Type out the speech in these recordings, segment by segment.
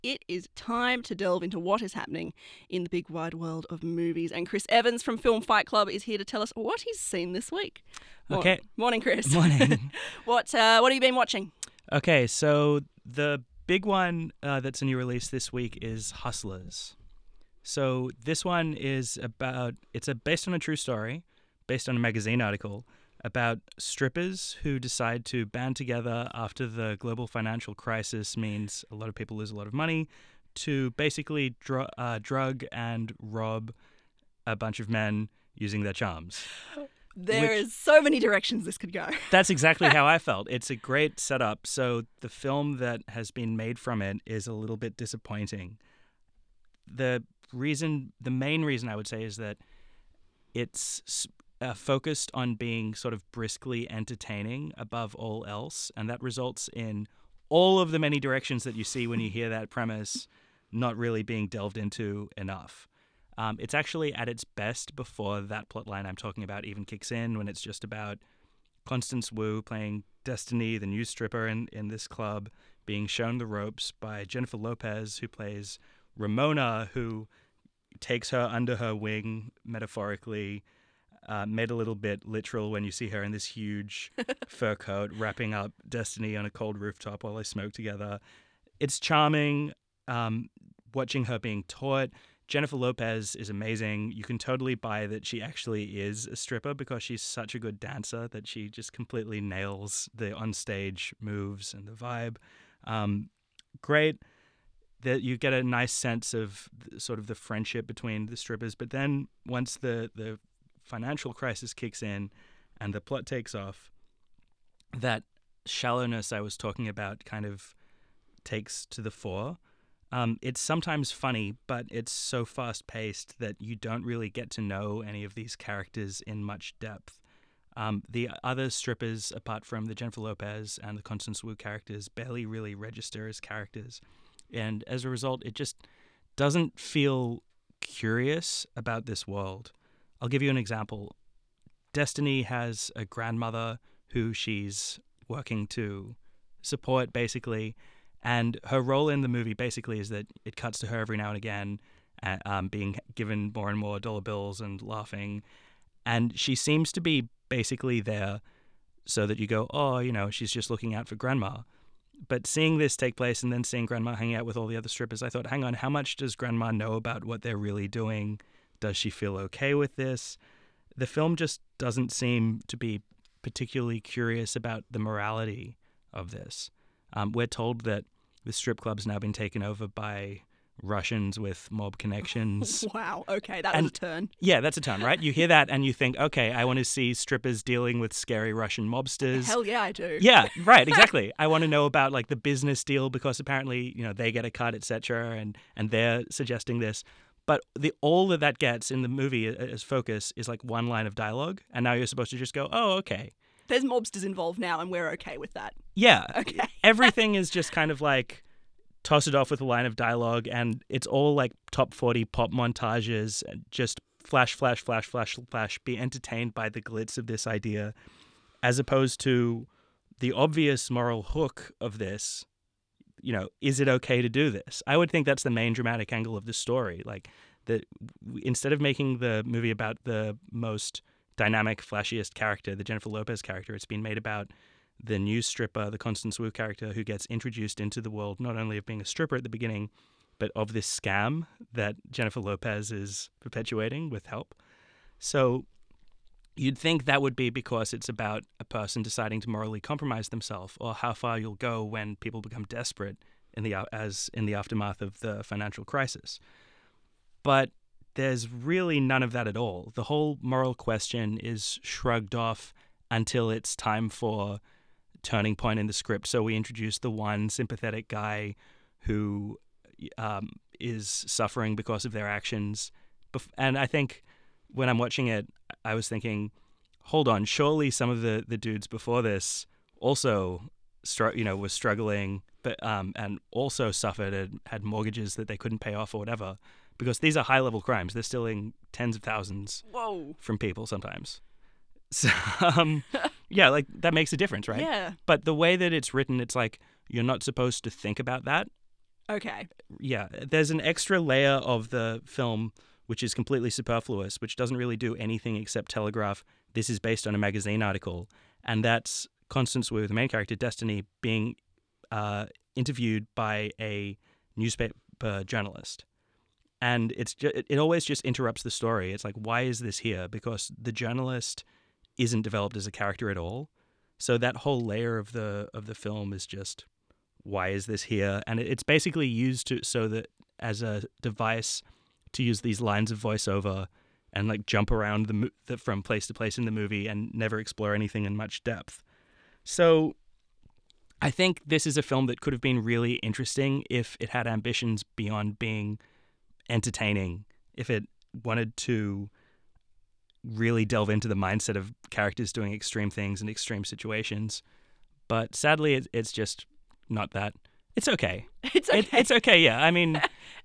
it is time to delve into what is happening in the big wide world of movies. And Chris Evans from Film Fight Club is here to tell us what he's seen this week. Okay. Morning, Chris. Morning. What have you been watching? Okay, so the big one that's a new release this week is Hustlers. So this one is based on a true story, based on a magazine article, about strippers who decide to band together after the global financial crisis means a lot of people lose a lot of money to basically drug and rob a bunch of men using their charms. There is so many directions this could go. That's exactly how I felt. It's a great setup. So the film that has been made from it is a little bit disappointing. The main reason I would say is that it's focused on being sort of briskly entertaining above all else, and that results in all of the many directions that you see when you hear that premise not really being delved into enough. It's actually at its best before that plotline I'm talking about even kicks in, when it's just about Constance Wu playing Destiny, the new stripper in this club, being shown the ropes by Jennifer Lopez, who plays Ramona, who takes her under her wing, metaphorically, made a little bit literal when you see her in this huge fur coat wrapping up Destiny on a cold rooftop while they smoke together. It's charming, watching her being taught. Jennifer Lopez is amazing. You can totally buy that she actually is a stripper because she's such a good dancer that she just completely nails the onstage moves and the vibe. Great that you get a nice sense of sort of the friendship between the strippers. But then once the financial crisis kicks in and the plot takes off, that shallowness I was talking about kind of takes to the fore. It's sometimes funny, but it's so fast-paced that you don't really get to know any of these characters in much depth. The other strippers, apart from the Jennifer Lopez and the Constance Wu characters, barely really register as characters. And as a result, it just doesn't feel curious about this world. I'll give you an example. Destiny has a grandmother who she's working to support, basically. And her role in the movie basically is that it cuts to her every now and again, being given more and more dollar bills and laughing. And she seems to be basically there so that you go, oh, she's just looking out for grandma. But seeing this take place and then seeing grandma hanging out with all the other strippers, I thought, hang on, how much does grandma know about what they're really doing? Does she feel okay with this? The film just doesn't seem to be particularly curious about the morality of this. We're told that the strip club's now been taken over by Russians with mob connections. Wow, okay, that was a turn. Yeah, that's a turn, right? You hear that and you think, okay, I want to see strippers dealing with scary Russian mobsters. Hell yeah, I do. Yeah, right, exactly. I want to know about like the business deal because apparently, they get a cut, etc., and they're suggesting this. But all that gets in the movie as focus is like one line of dialogue, and now you're supposed to just go, oh, okay. There's mobsters involved now, and we're okay with that. Yeah. Okay. Everything is just kind of like toss it off with a line of dialogue, and it's all like top 40 pop montages, and just flash, flash, flash, flash, flash, be entertained by the glitz of this idea, as opposed to the obvious moral hook of this. Is it okay to do this? I would think that's the main dramatic angle of the story. Like, instead of making the movie about the most dynamic, flashiest character, the Jennifer Lopez character, it's been made about the new stripper, the Constance Wu character, who gets introduced into the world not only of being a stripper at the beginning, but of this scam that Jennifer Lopez is perpetuating with help. So you'd think that would be because it's about a person deciding to morally compromise themselves, or how far you'll go when people become desperate in the aftermath of the financial crisis. But there's really none of that at all. The whole moral question is shrugged off until it's time for turning point in the script. So we introduce the one sympathetic guy who is suffering because of their actions. And I think when I'm watching it, I was thinking, hold on, surely some of the dudes before this also were struggling, but and also suffered and had mortgages that they couldn't pay off or whatever. Because these are high-level crimes. They're stealing tens of thousands from people sometimes. So, yeah, like, that makes a difference, right? Yeah. But the way that it's written, it's like you're not supposed to think about that Okay. Yeah, there's an extra layer of the film which is completely superfluous, which doesn't really do anything except telegraph this is based on a magazine article, and that's Constance Wu, the main character, Destiny, being interviewed by a newspaper journalist. And it always just interrupts the story. It's like, why is this here? Because the journalist isn't developed as a character at all. So that whole layer of the film is just, why is this here? And it's basically used so that as a device to use these lines of voiceover and like jump around from place to place in the movie and never explore anything in much depth. So I think this is a film that could have been really interesting if it had ambitions beyond being entertaining, if it wanted to really delve into the mindset of characters doing extreme things in extreme situations. But sadly, it's just not that. It's okay. It's okay. It's okay, yeah. I mean,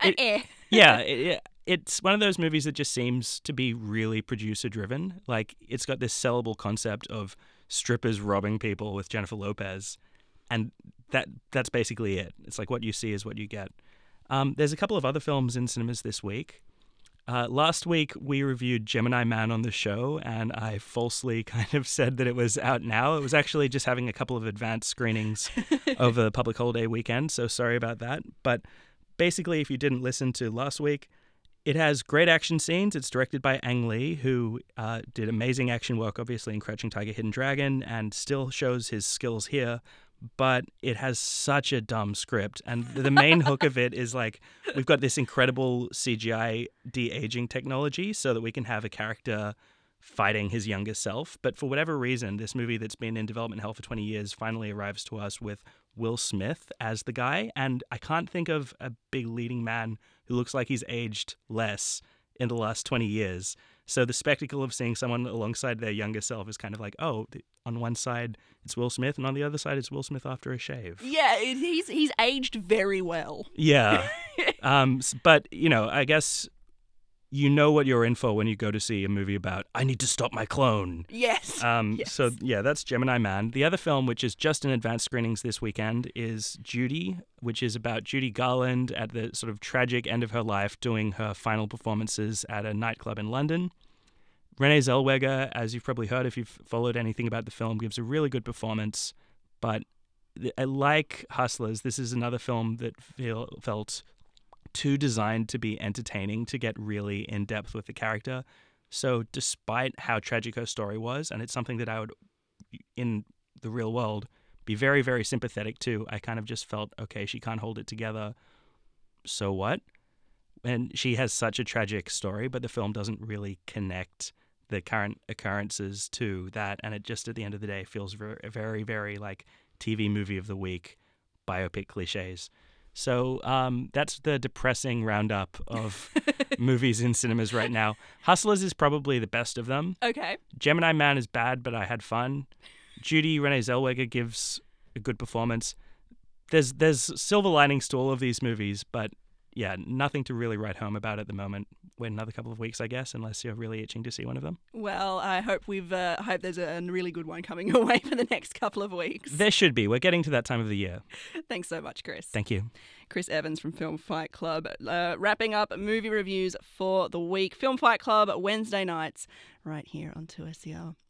Yeah. It's one of those movies that just seems to be really producer-driven. Like, it's got this sellable concept of strippers robbing people with Jennifer Lopez, and that's basically it. It's like what you see is what you get. There's a couple of other films in cinemas this week. Last week, we reviewed Gemini Man on the show, and I falsely kind of said that it was out now. It was actually just having a couple of advanced screenings over the public holiday weekend, so sorry about that. But basically, if you didn't listen to last week, it has great action scenes. It's directed by Ang Lee, who did amazing action work, obviously, in Crouching Tiger, Hidden Dragon, and still shows his skills here. But it has such a dumb script. And the main hook of it is like, we've got this incredible CGI de-aging technology so that we can have a character fighting his younger self. But for whatever reason, this movie that's been in development hell for 20 years finally arrives to us with Will Smith as the guy. And I can't think of a big leading man who looks like he's aged less in the last 20 years. So the spectacle of seeing someone alongside their younger self is kind of like, oh, on one side it's Will Smith, and on the other side it's Will Smith after a shave. Yeah, he's aged very well. Yeah. But, I guess you know what you're in for when you go to see a movie about, I need to stop my clone. Yes. Yes. So, yeah, that's Gemini Man. The other film, which is just in advanced screenings this weekend, is Judy, which is about Judy Garland at the sort of tragic end of her life doing her final performances at a nightclub in London. Renee Zellweger, as you've probably heard if you've followed anything about the film, gives a really good performance. But like Hustlers, this is another film that felt too designed to be entertaining to get really in depth with the character. So despite how tragic her story was, and it's something that I would, in the real world, be very, very sympathetic to, I kind of just felt, okay, she can't hold it together. So what? And she has such a tragic story, but the film doesn't really connect the current occurrences to that. And it just, at the end of the day, feels very, very, very like TV movie of the week, biopic cliches. So that's the depressing roundup of movies in cinemas right now. Hustlers is probably the best of them. Okay. Gemini Man is bad, but I had fun. Judy, Renee Zellweger gives a good performance. There's silver linings to all of these movies, but yeah, nothing to really write home about at the moment. Wait another couple of weeks, I guess, unless you're really itching to see one of them. Well, I hope hope there's a really good one coming your way for the next couple of weeks. There should be. We're getting to that time of the year. Thanks so much, Chris. Thank you. Chris Evans from Film Fight Club. Wrapping up movie reviews for the week. Film Fight Club, Wednesday nights, right here on 2SER.